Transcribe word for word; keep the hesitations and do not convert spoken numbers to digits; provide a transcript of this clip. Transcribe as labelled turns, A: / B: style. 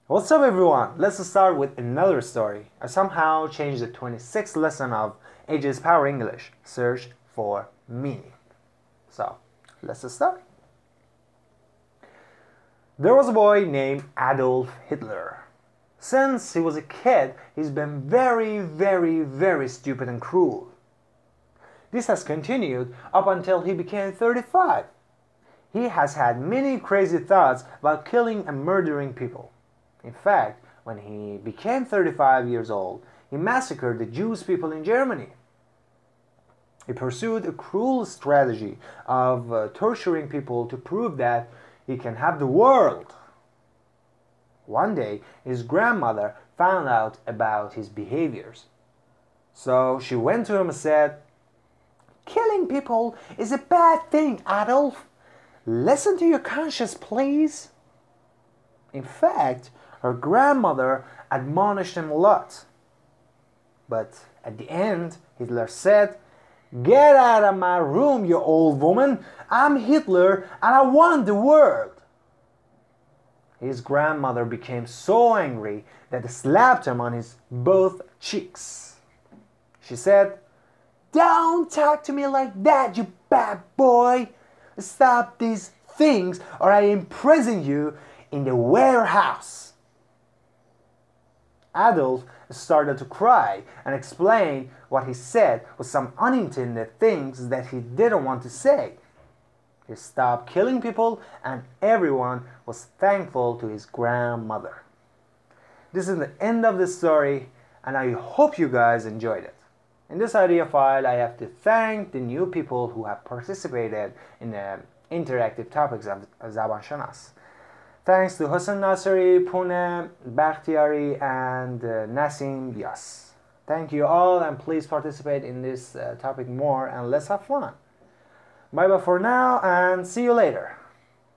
A: What's up everyone? Let's start with another story. I somehow changed the twenty-sixth lesson of Ages Power English. Search for meaning. So, let's start. There was a boy named Adolf Hitler. Since he was a kid, he's been very, very, very stupid and cruel. This has continued up until he became thirty-five. He has had many crazy thoughts about killing and murdering people. In fact, when he became thirty-five years old, he massacred the Jewish people in Germany. He pursued a cruel strategy of uh, torturing people to prove that he can have the world. One day, his grandmother found out about his behaviors. So she went to him and said, "Killing people is a bad thing, Adolf. Listen to your conscience, please." In fact, her grandmother admonished him a lot. But at the end, Hitler said, "Get out of my room, you old woman. I'm Hitler and I want the world." His grandmother became so angry that she slapped him on his both cheeks. She said, "Don't talk to me like that, you bad boy. Stop these things or I imprison you in the warehouse." Adolf started to cry and explain what he said was some unintended things that he didn't want to say. He stopped killing people and everyone was thankful to his grandmother. This is the end of the story and I hope you guys enjoyed it. In this audio file, I have to thank the new people who have participated in the interactive topics of Zaban Shanas. Thanks to Hossein Nasiri, Pune, Bakhtiari, and uh, Nasim Yas. Thank you all and please participate in this uh, topic more and let's have fun. Bye bye for now and see you later.